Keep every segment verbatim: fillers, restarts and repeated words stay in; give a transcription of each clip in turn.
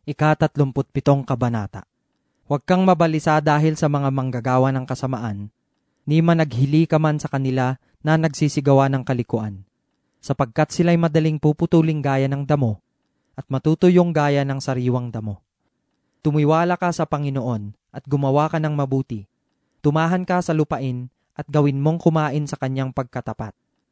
Ikatatlumput pitong kabanata. Huwag kang mabalisa dahil sa mga manggagawa ng kasamaan, ni managhili ka man sa kanila na nagsisigawa ng kalikuan, sapagkat sila'y madaling puputuling gaya ng damo, at matutuyong gaya ng sariwang damo. Tumiwala ka sa Panginoon at gumawa ka ng mabuti. Tumahan ka sa lupain at gawin mong kumain sa kanyang pagkatapat.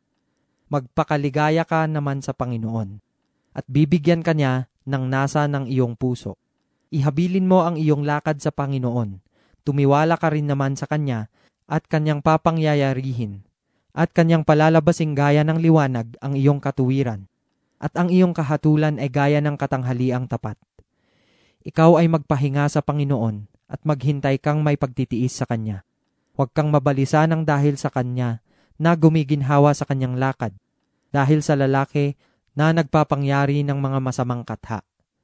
Magpakaligaya ka naman sa Panginoon, at bibigyan ka niya ng nasa ng iyong puso. Ihabilin mo ang iyong lakad sa Panginoon. Tumiwala ka rin naman sa Kanya at Kanyang papangyayarihin. At Kanyang palalabasing gaya ng liwanag ang iyong katuwiran. At ang iyong kahatulan ay gaya ng katanghaliang tapat. Ikaw ay magpahinga sa Panginoon at maghintay kang may pagtitiis sa Kanya. Huwag kang mabalisa ng dahil sa Kanya na gumiginhawa sa Kanyang lakad. Dahil sa lalaki na nagpapangyari ng mga masamang katha.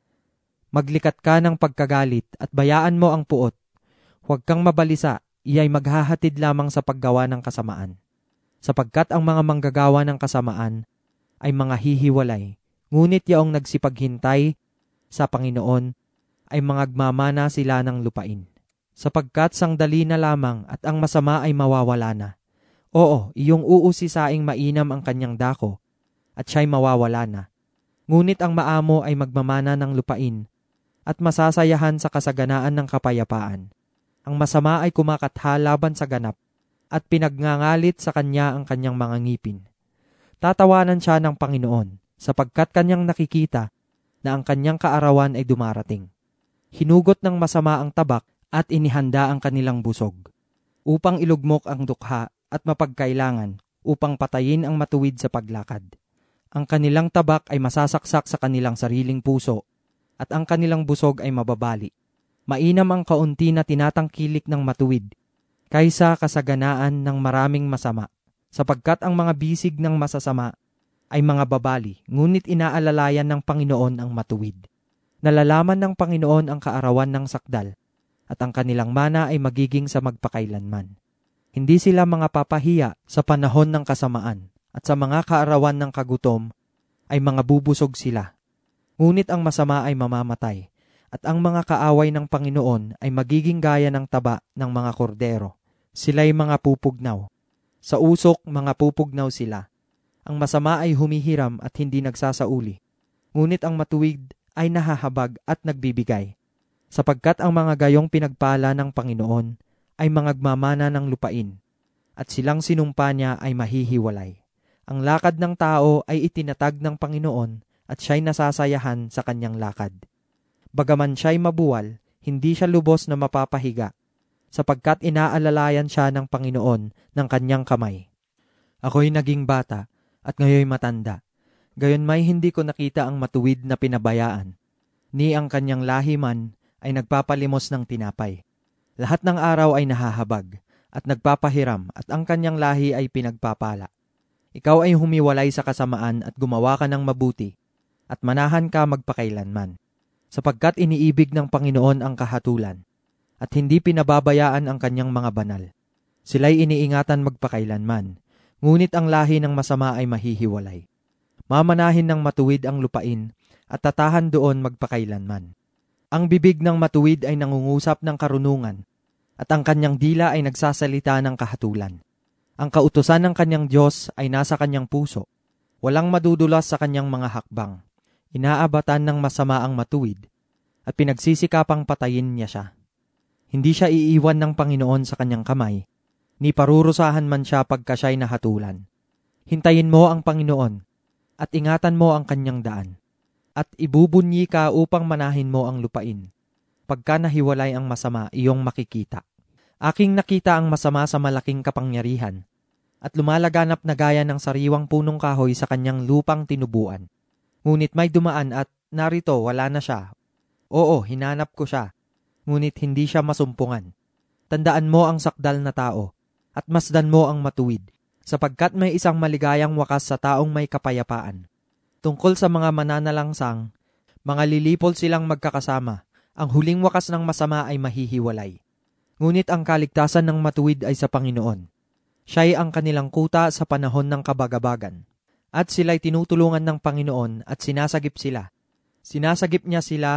Maglikat ka ng pagkagalit at bayaan mo ang puot. Huwag kang mabalisa, iya'y maghahatid lamang sa paggawa ng kasamaan. Sapagkat ang mga manggagawa ng kasamaan ay mga hihiwalay, ngunit yaong nagsipaghintay sa Panginoon ay mangagmamana sila ng lupain. Sapagkat sangdali na lamang at ang masama ay mawawala na. Oo, iyong uusisaing mainam ang kanyang dako, at siya'y mawawala na. Ngunit ang maamo ay magmamana ng lupain at masasayahan sa kasaganaan ng kapayapaan. Ang masama ay kumakatha laban sa ganap at pinagngangalit sa kanya ang kanyang mga ngipin. Tatawanan siya ng Panginoon sapagkat kanyang nakikita na ang kanyang kaarawan ay dumarating. Hinugot ng masama ang tabak at inihanda ang kanilang busog upang ilugmok ang dukha at mapagkailangan upang patayin ang matuwid sa paglakad. Ang kanilang tabak ay masasaksak sa kanilang sariling puso, at ang kanilang busog ay mababali. Mainam ang kaunti na tinatangkilik ng matuwid, kaysa kasaganaan ng maraming masama, sapagkat ang mga bisig ng masasama ay mga babali, ngunit inaalalayan ng Panginoon ang matuwid. Nalalaman ng Panginoon ang kaarawan ng sakdal, at ang kanilang mana ay magiging sa magpakailanman. Hindi sila mga papahiya sa panahon ng kasamaan, at sa mga kaarawan ng kagutom ay mga bubusog sila. Ngunit ang masama ay mamamatay, at ang mga kaaway ng Panginoon ay magiging gaya ng taba ng mga kordero. Sila'y mga pupugnaw. Sa usok, mga pupugnaw sila. Ang masama ay humihiram at hindi nagsasauli. Ngunit ang matuwid ay nahahabag at nagbibigay. Sapagkat ang mga gayong pinagpala ng Panginoon ay mangagmamana ng lupain, at silang sinumpa niya ay mahihiwalay. Ang lakad ng tao ay itinatag ng Panginoon at siya'y nasasayahan sa kanyang lakad. Bagaman siya'y mabuwal, hindi siya lubos na mapapahiga, sapagkat inaalalayan siya ng Panginoon ng kanyang kamay. Ako'y naging bata at ngayoy matanda. Gayon may hindi ko nakita ang matuwid na pinabayaan, ni ang kanyang lahi man ay nagpapalimos ng tinapay. Lahat ng araw ay nahahabag at nagpapahiram at ang kanyang lahi ay pinagpapala. Ikaw ay humiwalay sa kasamaan at gumawa ka ng mabuti, at manahan ka magpakailanman. Sapagkat iniibig ng Panginoon ang kahatulan, at hindi pinababayaan ang kanyang mga banal. Sila'y iniingatan magpakailanman, ngunit ang lahi ng masama ay mahihiwalay. Mamanahin ng matuwid ang lupain, at tatahan doon magpakailanman. Ang bibig ng matuwid ay nangungusap ng karunungan, at ang kanyang dila ay nagsasalita ng kahatulan. Ang kautusan ng kanyang Diyos ay nasa kanyang puso. Walang madudulas sa kanyang mga hakbang. Inaabatan ng masama ang matuwid, at pinagsisikapang patayin niya siya. Hindi siya iiwan ng Panginoon sa kanyang kamay, ni parurusahan man siya pagka siya'y nahatulan. Hintayin mo ang Panginoon, at ingatan mo ang kanyang daan, at ibubunyi ka upang manahin mo ang lupain. Pagka nahiwalay ang masama, iyong makikita. Aking nakita ang masama sa malaking kapangyarihan, at lumalaganap na gaya ng sariwang punong kahoy sa kanyang lupang tinubuan. Ngunit may dumaan at narito wala na siya. Oo, hinanap ko siya, ngunit hindi siya masumpungan. Tandaan mo ang sakdal na tao, at masdan mo ang matuwid, sapagkat may isang maligayang wakas sa taong may kapayapaan. Tungkol sa mga mananalangsang, mga lilipol silang magkakasama, ang huling wakas ng masama ay mahihiwalay. Ngunit ang kaligtasan ng matuwid ay sa Panginoon. Siya'y ang kanilang kuta sa panahon ng kabagabagan. At sila'y tinutulungan ng Panginoon at sinasagip sila. Sinasagip niya sila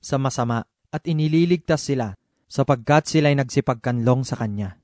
sa masama at inililigtas sila sapagkat sila'y nagsipagkanlong sa Kanya.